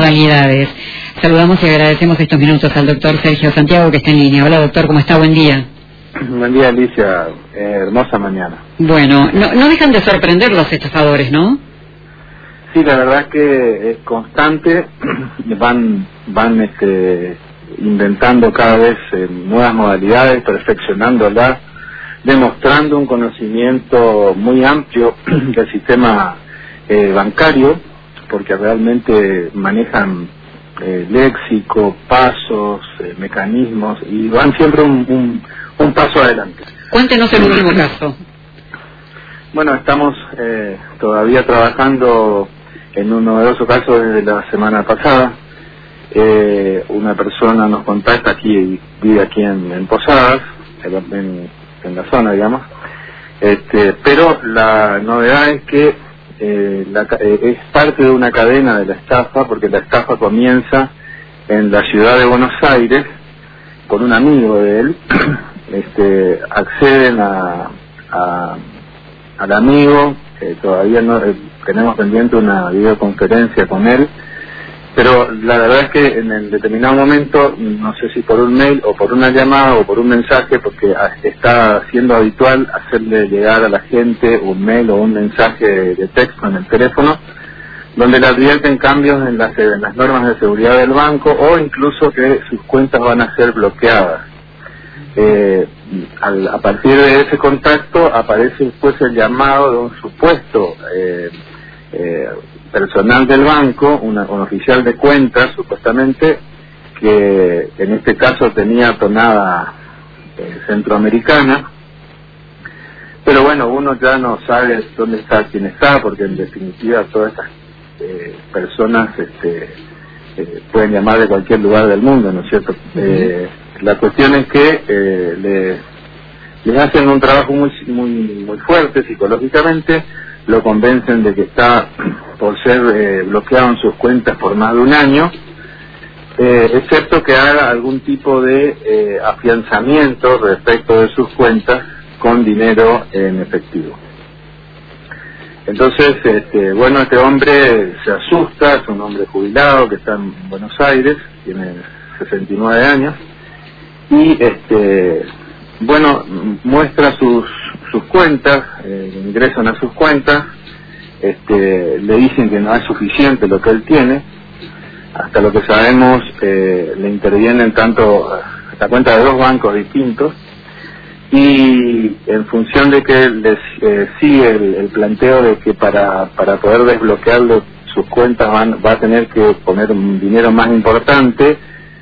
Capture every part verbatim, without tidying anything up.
modalidades. Saludamos y agradecemos estos minutos al doctor Sergio Santiago, que está en línea. Hola, doctor, ¿cómo está? Buen día. Buen día, Alicia. Eh, hermosa mañana. Bueno, no, no dejan de sorprender los estafadores, ¿no? Sí, la verdad es que es constante. van van este, inventando cada vez eh, nuevas modalidades, perfeccionándolas, demostrando un conocimiento muy amplio del sistema eh, bancario, porque realmente manejan eh, léxico, pasos, eh, mecanismos, y van siempre un, un, un paso adelante. Cuéntenos el último caso. Bueno, estamos eh, todavía trabajando en un novedoso caso desde la semana pasada. Eh, una persona nos contacta aquí, vive aquí en, en Posadas, en, en la zona, digamos, este, pero la novedad es que eh, la, eh, es parte de una cadena de la estafa, porque la estafa comienza en la ciudad de Buenos Aires con un amigo de él. este, acceden a, a al amigo, eh, todavía no eh, tenemos pendiente una videoconferencia con él, pero la verdad es que en el determinado momento, no sé si por un mail o por una llamada o por un mensaje, porque está siendo habitual hacerle llegar a la gente un mail o un mensaje de texto en el teléfono, donde le advierten cambios en las, en las normas de seguridad del banco, o incluso que sus cuentas van a ser bloqueadas. Eh, al, a partir de ese contacto aparece después el llamado de un supuesto eh, eh, personal del banco, una, un oficial de cuentas supuestamente, que en este caso tenía tonada eh, centroamericana, pero bueno, uno ya no sabe dónde está quién está, porque en definitiva todas estas eh, personas este, eh, pueden llamar de cualquier lugar del mundo, ¿no es cierto? Uh-huh. eh, La cuestión es que eh, le, le hacen un trabajo muy muy muy fuerte psicológicamente, lo convencen de que está por ser eh, bloqueado en sus cuentas por más de un año, eh, excepto que haga algún tipo de eh, afianzamiento respecto de sus cuentas con dinero en efectivo. Entonces, este, bueno, este hombre se asusta, es un hombre jubilado que está en Buenos Aires, tiene sesenta y nueve años, y este bueno muestra sus sus cuentas, eh, ingresan a sus cuentas, este le dicen que no es suficiente lo que él tiene, hasta lo que sabemos eh, le intervienen tanto la cuenta de dos bancos distintos, y en función de que les eh, sigue el, el planteo de que para para poder desbloquearle sus cuentas van, va a tener que poner un dinero más importante,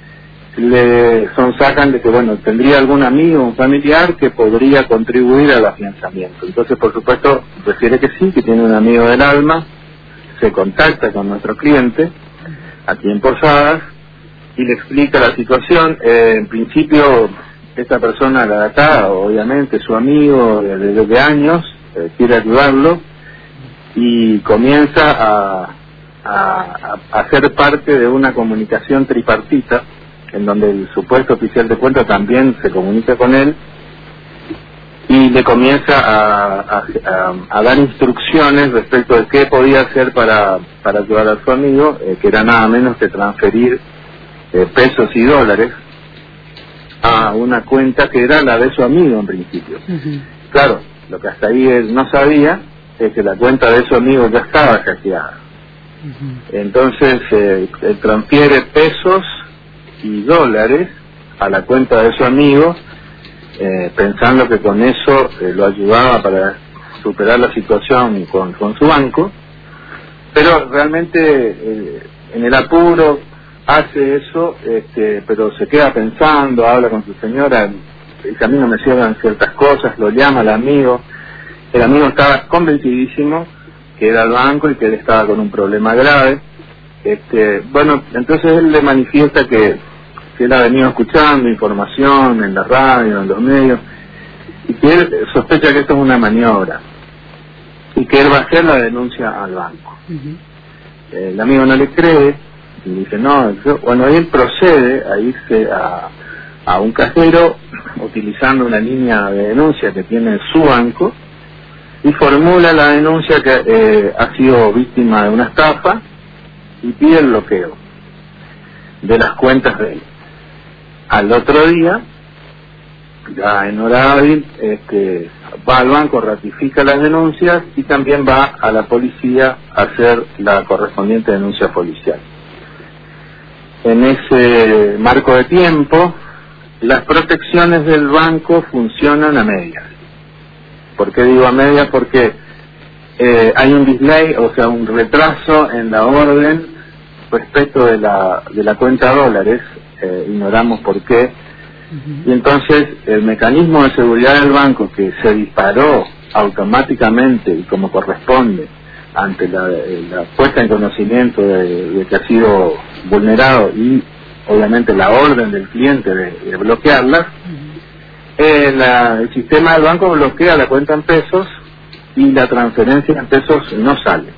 le sonsacan de que, bueno, tendría algún amigo, un familiar que podría contribuir al afianzamiento. Entonces, por supuesto, refiere que sí, que tiene un amigo del alma, se contacta con nuestro cliente, aquí en Posadas, y le explica la situación. Eh, en principio, esta persona, la de acá, obviamente, su amigo desde, desde años, eh, quiere ayudarlo, y comienza a, a, a ser parte de una comunicación tripartita, en donde el supuesto oficial de cuenta también se comunica con él y le comienza a, a, a, a dar instrucciones respecto de qué podía hacer para, para ayudar a su amigo, eh, que era nada menos que transferir eh, pesos y dólares a una cuenta que era la de su amigo en principio. Uh-huh. Claro, lo que hasta ahí él no sabía es que la cuenta de su amigo ya estaba hackeada. Uh-huh. Entonces eh, él transfiere pesos y dólares a la cuenta de su amigo, eh, pensando que con eso eh, lo ayudaba para superar la situación con, con su banco, pero realmente eh, en el apuro hace eso, este, pero se queda pensando, habla con su señora, dice: a mí no me cierran ciertas cosas, lo llama al amigo, el amigo estaba convencidísimo que era el banco y que él estaba con un problema grave. Este, bueno, entonces él le manifiesta que, que él ha venido escuchando información en la radio, en los medios, y que él sospecha que esto es una maniobra, y que él va a hacer la denuncia al banco. Uh-huh. El amigo no le cree, y dice, no, yo, bueno, y él procede a irse a, a un cajero, utilizando una línea de denuncia que tiene su banco, y formula la denuncia que eh, ha sido víctima de una estafa, y pide el bloqueo. de las cuentas de él. Al otro día, ya en hora hábil, este, va al banco, ratifica las denuncias y también va a la policía a hacer la correspondiente denuncia policial. En ese marco de tiempo, las protecciones del banco funcionan a medias. ¿Por qué digo a medias? Porque eh, hay un delay, o sea, un retraso en la orden respecto de la, de la cuenta dólares, eh, ignoramos por qué. Y entonces el mecanismo de seguridad del banco, que se disparó automáticamente y como corresponde ante la, la puesta en conocimiento de, de que ha sido vulnerado y obviamente la orden del cliente de, de bloquearlas, eh, la, el sistema del banco bloquea la cuenta en pesos y la transferencia en pesos no sale.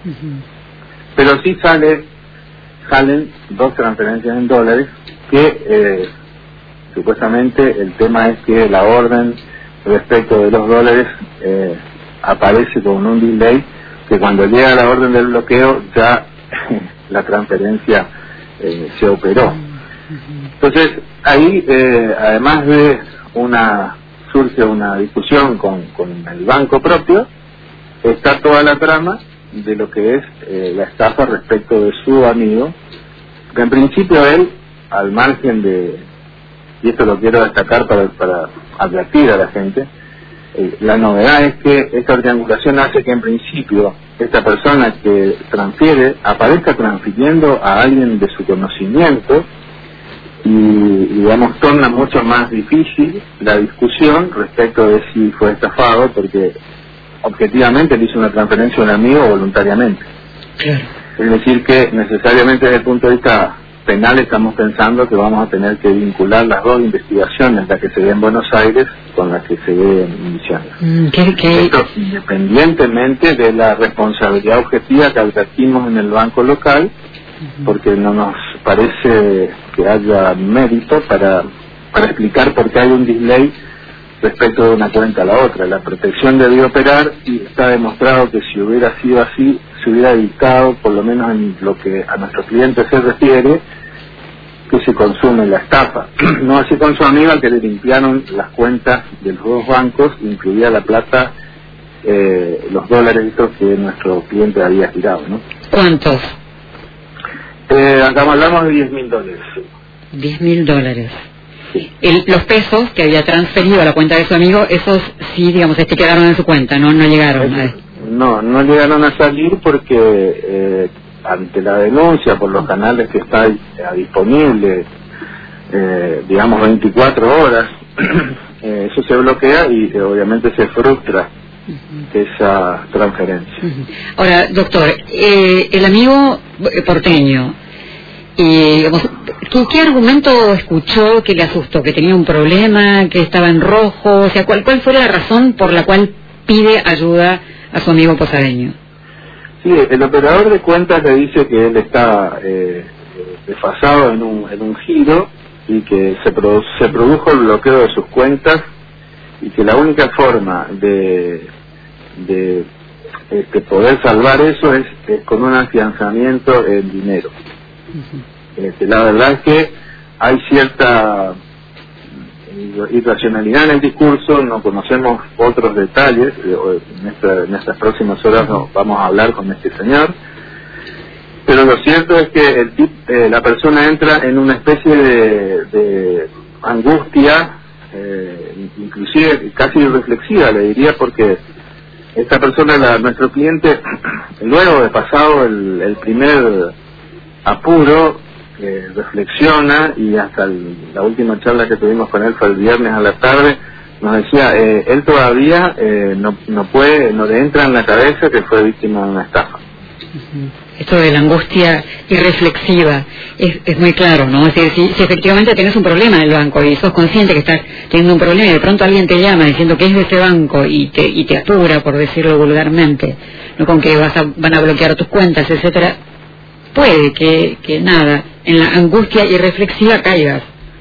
Pero sí sale, salen dos transferencias en dólares que... Eh, supuestamente el tema es que la orden respecto de los dólares eh, aparece con un delay que cuando llega la orden del bloqueo ya la transferencia eh, se operó. Entonces ahí eh, además de una surge una discusión con, con el banco propio, está toda la trama de lo que es eh, la estafa respecto de su amigo, que en principio él, al margen de, y esto lo quiero destacar para, para advertir a la gente, eh, la novedad es que esta triangulación hace que en principio esta persona que transfiere aparezca transfiriendo a alguien de su conocimiento y, digamos, torna mucho más difícil la discusión respecto de si fue estafado, porque objetivamente le hizo una transferencia a un amigo voluntariamente. Claro. Es decir que necesariamente desde el punto de vista penal estamos pensando que vamos a tener que vincular las dos investigaciones, la que se ve en Buenos Aires con la que se ve en Misiones. Mm, ¿qué, qué? Esto independientemente de la responsabilidad objetiva que advertimos en el banco local, uh-huh. porque no nos parece que haya mérito para, para explicar por qué hay un delay respecto de una cuenta a la otra. La protección debió operar y está demostrado que si hubiera sido así, se hubiera evitado, por lo menos en lo que a nuestro cliente se refiere, que se consume la estafa. No así con su amiga, que le limpiaron las cuentas de los dos bancos, incluida la plata, eh, los dólares que nuestro cliente había tirado, ¿no? ¿Cuántos? Eh, acá hablamos de diez mil dólares. diez mil dólares. Sí. El, los pesos que había transferido a la cuenta de su amigo, esos sí, digamos, este quedaron en su cuenta, no, no llegaron. Es, no, no llegaron a salir porque eh, ante la denuncia por los canales que está eh, disponible, eh, digamos veinticuatro horas, eh, eso se bloquea y eh, obviamente se frustra uh-huh. esa transferencia. Uh-huh. Ahora, doctor, eh, el amigo porteño, y digamos, ¿qué, ¿qué argumento escuchó que le asustó? ¿Que tenía un problema? ¿Que estaba en rojo? O sea, ¿cuál, cuál fue la razón por la cual pide ayuda a su amigo posadeño? Sí, el operador de cuentas le dice que él está eh, desfasado en un, en un giro y que se, produ se produjo el bloqueo de sus cuentas y que la única forma de, de este, poder salvar eso es, es con un afianzamiento en dinero. Uh-huh. Este, la verdad es que hay cierta irracionalidad en el discurso, no conocemos otros detalles, en, esta, en estas próximas horas no, vamos a hablar con este señor, pero lo cierto es que el tip, eh, la persona entra en una especie de, de angustia, eh, inclusive casi reflexiva, le diría, porque esta persona, la, nuestro cliente, luego de pasado el, el primer apuro, Eh, reflexiona, y hasta el, la última charla que tuvimos con él fue el viernes a la tarde, nos decía, eh, él todavía eh, no, no puede, no le entra en la cabeza que fue víctima de una estafa. Uh-huh. Esto de la angustia irreflexiva es, es muy claro, ¿no? Es decir, si, si efectivamente tenés un problema en el banco y sos consciente que estás teniendo un problema y de pronto alguien te llama diciendo que es de ese banco y te, y te apura, por decirlo vulgarmente, no con que vas a, van a bloquear tus cuentas, etcétera, puede que, que nada, en la angustia irreflexiva caigas.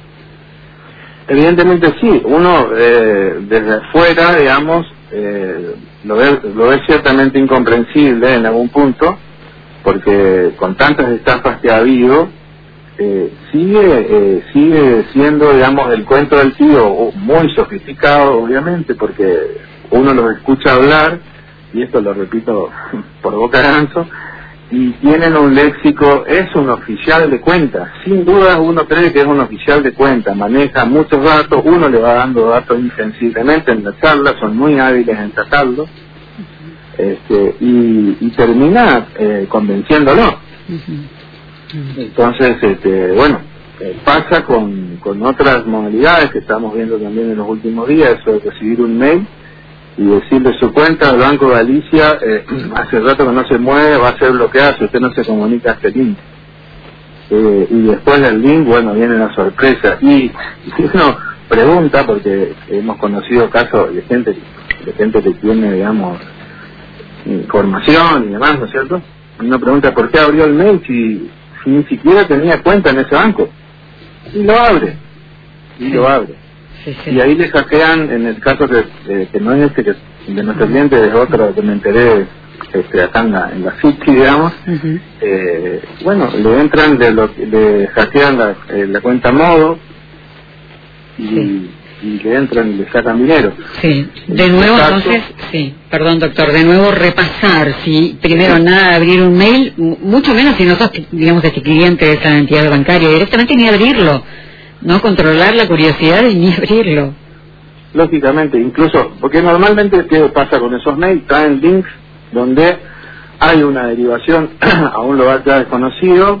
Evidentemente sí, uno eh, desde afuera, digamos, eh, lo ve, lo ve ciertamente incomprensible en algún punto, porque con tantas estafas que ha habido, eh, sigue eh, sigue siendo, digamos, el cuento del tío muy sofisticado, obviamente, porque uno los escucha hablar, y esto lo repito por boca de ganso, y tienen un léxico, es un oficial de cuentas, sin duda uno cree que es un oficial de cuentas, maneja muchos datos, uno le va dando datos insensiblemente en la charla, son muy hábiles en tratarlo, este, y, y termina eh, convenciéndolo. Entonces, este, bueno, eh, pasa con, con otras modalidades que estamos viendo también en los últimos días, eso de recibir un mail y decirle su cuenta al Banco Galicia, eh, hace rato que no se mueve, va a ser bloqueada si usted no se comunica a este link. Eh, y después del link, bueno, viene la sorpresa. Y si uno pregunta, porque hemos conocido casos de gente, de gente que tiene, digamos, información y demás, ¿no es cierto? Uno pregunta por qué abrió el mail si, si ni siquiera tenía cuenta en ese banco. Y lo abre. Y sí. lo abre. Sí, sí. Y ahí le hackean, en el caso que, eh, que no es este, que de nuestro cliente, es otro que me enteré este, acá en la, en la City, digamos. Uh-huh. eh, bueno, le entran, de lo, le hackean la, eh, la cuenta modo y, sí. y le entran y le sacan dinero. Sí, de nuevo caso, entonces, sí, perdón doctor, de nuevo repasar, si primero sí. nada abrir un mail, mucho menos si no sos, digamos, este cliente de esa entidad bancaria, directamente ni abrirlo. No controlar la curiosidad y ni abrirlo. Lógicamente, incluso, porque normalmente, ¿qué pasa con esos mails? Traen links donde hay una derivación a un lugar ya desconocido,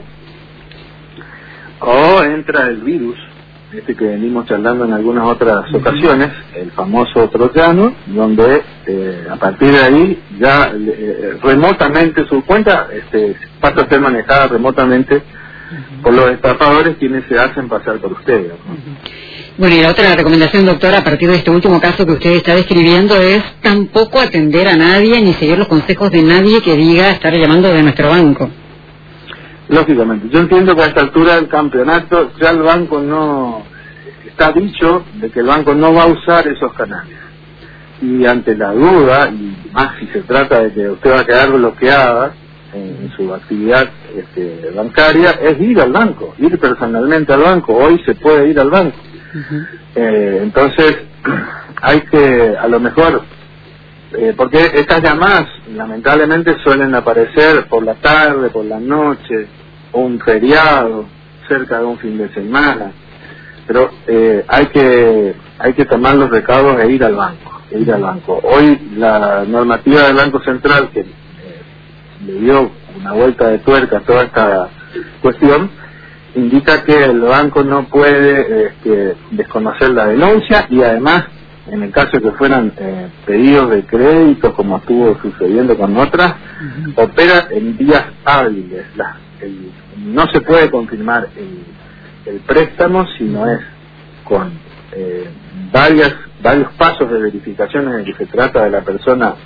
o entra el virus, este que venimos charlando en algunas otras uh-huh. ocasiones, el famoso troyano, donde eh, a partir de ahí ya eh, remotamente su cuenta este, pasa a ser manejada remotamente por los estafadores, quienes se hacen pasar por ustedes, ¿no? Bueno, y la otra recomendación, doctora, a partir de este último caso que usted está describiendo, es tampoco atender a nadie ni seguir los consejos de nadie que diga estar llamando de nuestro banco. Lógicamente, yo entiendo que a esta altura del campeonato ya el banco no, está dicho de que el banco no va a usar esos canales, y ante la duda, y más si se trata de que usted va a quedar bloqueada en su actividad este, bancaria, es ir al banco, ir personalmente al banco. Hoy se puede ir al banco. Uh-huh. eh, entonces hay que, a lo mejor, eh, porque estas llamadas lamentablemente suelen aparecer por la tarde, por la noche, o un feriado, cerca de un fin de semana, pero eh, hay que hay que tomar los recaudos e ir al banco, e ir al banco. Hoy la normativa del Banco Central, que le dio una vuelta de tuerca a toda esta cuestión, indica que el banco no puede este, desconocer la denuncia, y además, en el caso que fueran eh, pedidos de crédito, como estuvo sucediendo con otras, uh-huh. opera en días hábiles. La, el, no se puede confirmar el, el préstamo si no es con eh, varias, varios pasos de verificación en el que se trata de la persona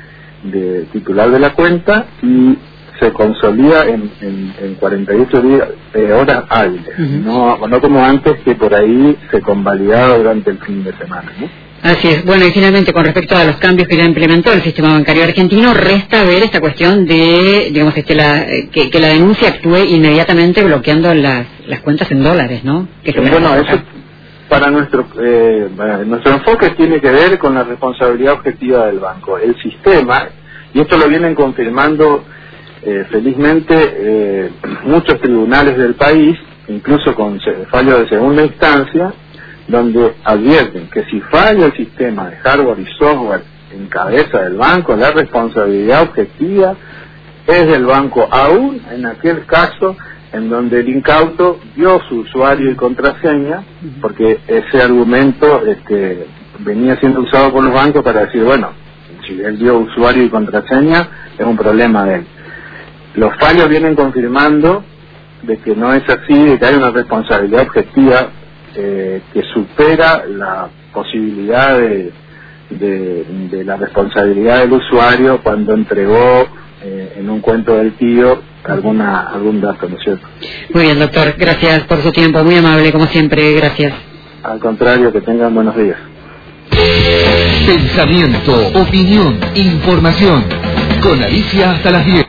de titular de la cuenta, y se consolida en, en, en cuarenta y ocho días, eh, horas hábiles, uh-huh. no, no como antes, que por ahí se convalidaba durante el fin de semana, ¿no? Así es. Bueno, y finalmente, con respecto a los cambios que ya implementó el sistema bancario argentino, resta ver esta cuestión de, digamos, este, la, que, que la denuncia actúe inmediatamente bloqueando las, las cuentas en dólares, ¿no? Que sí, bueno, eso para nuestro eh, nuestro enfoque tiene que ver con la responsabilidad objetiva del banco. El sistema, y esto lo vienen confirmando eh, felizmente eh, muchos tribunales del país, incluso con fallos de segunda instancia, donde advierten que si falla el sistema de hardware y software en cabeza del banco, la responsabilidad objetiva es del banco, aún en aquel caso en donde el incauto dio su usuario y contraseña, porque ese argumento este, venía siendo usado por los bancos para decir, bueno, si él dio usuario y contraseña, es un problema de él. Los fallos vienen confirmando de que no es así, de que hay una responsabilidad objetiva eh, que supera la posibilidad de, de, de la responsabilidad del usuario cuando entregó eh, en un cuento del tío alguna algún dato, ¿no es cierto? Muy bien, doctor, gracias por su tiempo, muy amable como siempre, gracias. Al contrario, que tengan buenos días. Pensamiento, opinión, información, con Alicia hasta las diez.